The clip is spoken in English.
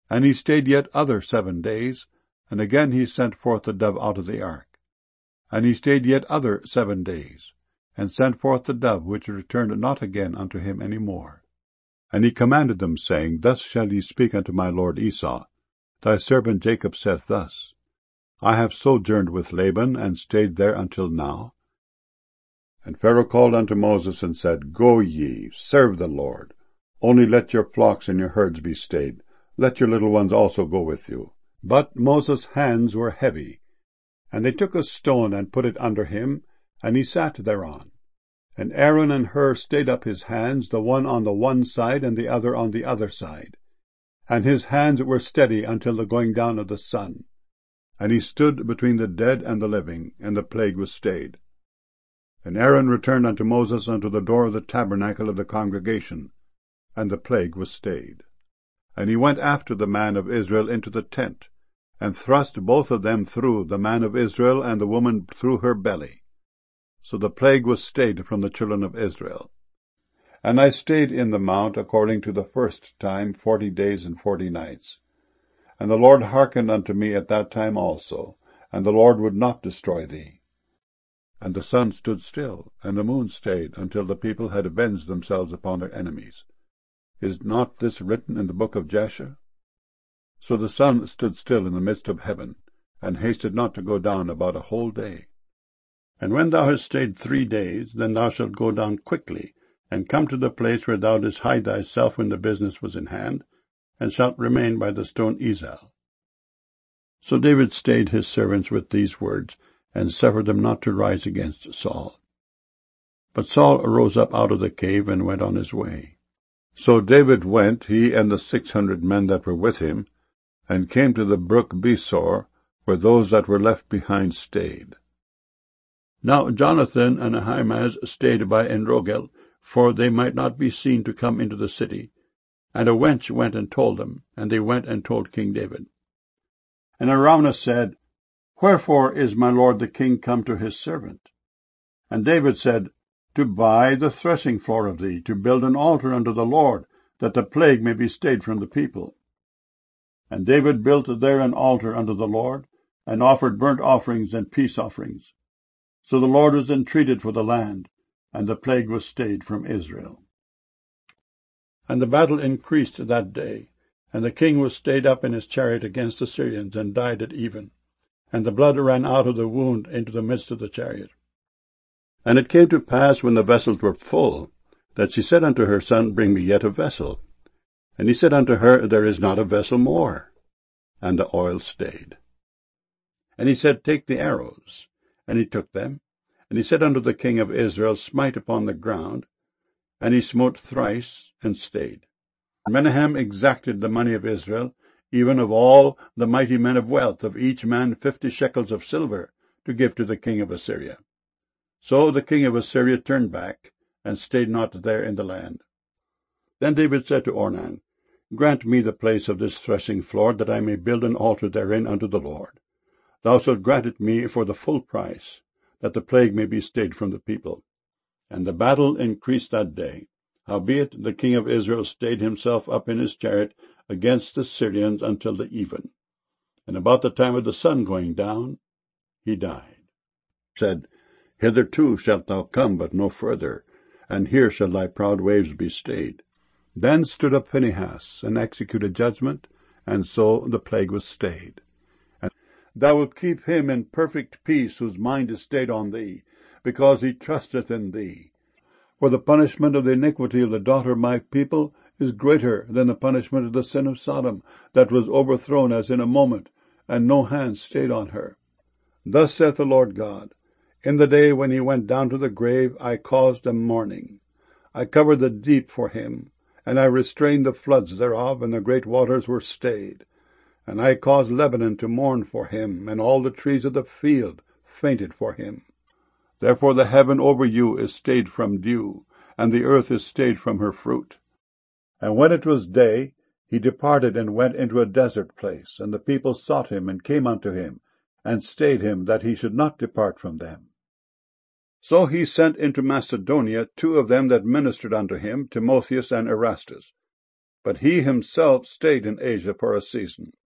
And he stayed yet other 7 days, and again he sent forth the dove out of the ark. And he stayed yet other 7 days, and sent forth the dove, which returned not again unto him any more. And he commanded them, saying, Thus shall ye speak unto my lord Esau. Thy servant Jacob saith thus, I have sojourned with Laban, and stayed there until now. And Pharaoh called unto Moses, and said, Go ye, serve the Lord. Only let your flocks and your herds be stayed. Let your little ones also go with you. But Moses' hands were heavy. And they took a stone, and put it under him, and he sat thereon. And Aaron and Hur stayed up his hands, the one on the one side, and the other on the other side. And his hands were steady until the going down of the sun. And he stood between the dead and the living, and the plague was stayed. And Aaron returned unto Moses unto the door of the tabernacle of the congregation, and the plague was stayed. And he went after the man of Israel into the tent, and thrust both of them through, the man of Israel and the woman through her belly. So the plague was stayed from the children of Israel. And I stayed in the mount according to the first time 40 days and 40 nights. And the Lord hearkened unto me at that time also, and the Lord would not destroy thee. And the sun stood still, and the moon stayed, until the people had avenged themselves upon their enemies. Is not this written in the book of Jasher? So the sun stood still in the midst of heaven, and hasted not to go down about a whole day. And when thou hast stayed 3 days, then thou shalt go down quickly, and come to the place where thou didst hide thyself when the business was in hand, and shalt remain by the stone Ezel. So David stayed his servants with these words, and suffered them not to rise against Saul. But Saul arose up out of the cave, and went on his way. So David went, he and the 600 men that were with him, and came to the brook Besor, where those that were left behind stayed. Now Jonathan and Ahimaaz stayed by Enrogel, for they might not be seen to come into the city. And a wench went and told them, and they went and told King David. And Araunah said, Wherefore is my lord the king come to his servant? And David said, To buy the threshing floor of thee, to build an altar unto the Lord, that the plague may be stayed from the people. And David built there an altar unto the Lord, and offered burnt offerings and peace offerings. So the Lord was entreated for the land, and the plague was stayed from Israel. And the battle increased that day, and the king was stayed up in his chariot against the Syrians, and died at even. And the blood ran out of the wound into the midst of the chariot. And it came to pass, when the vessels were full, that she said unto her son, Bring me yet a vessel. And he said unto her, There is not a vessel more. And the oil stayed. And he said, Take the arrows. And he took them. And he said unto the king of Israel, Smite upon the ground. And he smote thrice, and stayed. And Menahem exacted the money of Israel, even of all the mighty men of wealth, of each man 50 shekels of silver, to give to the king of Assyria. So the king of Assyria turned back, and stayed not there in the land. Then David said to Ornan, Grant me the place of this threshing floor, that I may build an altar therein unto the Lord. Thou shalt grant it me for the full price, that the plague may be stayed from the people. And the battle increased that day. Howbeit the king of Israel stayed himself up in his chariot against the Syrians until the even. And about the time of the sun going down, he died. Said, Hitherto shalt thou come, but no further, and here shall thy proud waves be stayed. Then stood up Phinehas, and executed judgment, and so the plague was stayed. And thou wilt keep him in perfect peace, whose mind is stayed on thee, because he trusteth in thee. For the punishment of the iniquity of the daughter of my people is greater than the punishment of the sin of Sodom, that was overthrown as in a moment, and no hand stayed on her. Thus saith the Lord God, In the day when he went down to the grave, I caused a mourning. I covered the deep for him, and I restrained the floods thereof, and the great waters were stayed. And I caused Lebanon to mourn for him, and all the trees of the field fainted for him. Therefore the heaven over you is stayed from dew, and the earth is stayed from her fruit. And when it was day, he departed and went into a desert place, and the people sought him, and came unto him, and stayed him, that he should not depart from them. So he sent into Macedonia 2 of them that ministered unto him, Timotheus and Erastus. But he himself stayed in Asia for a season.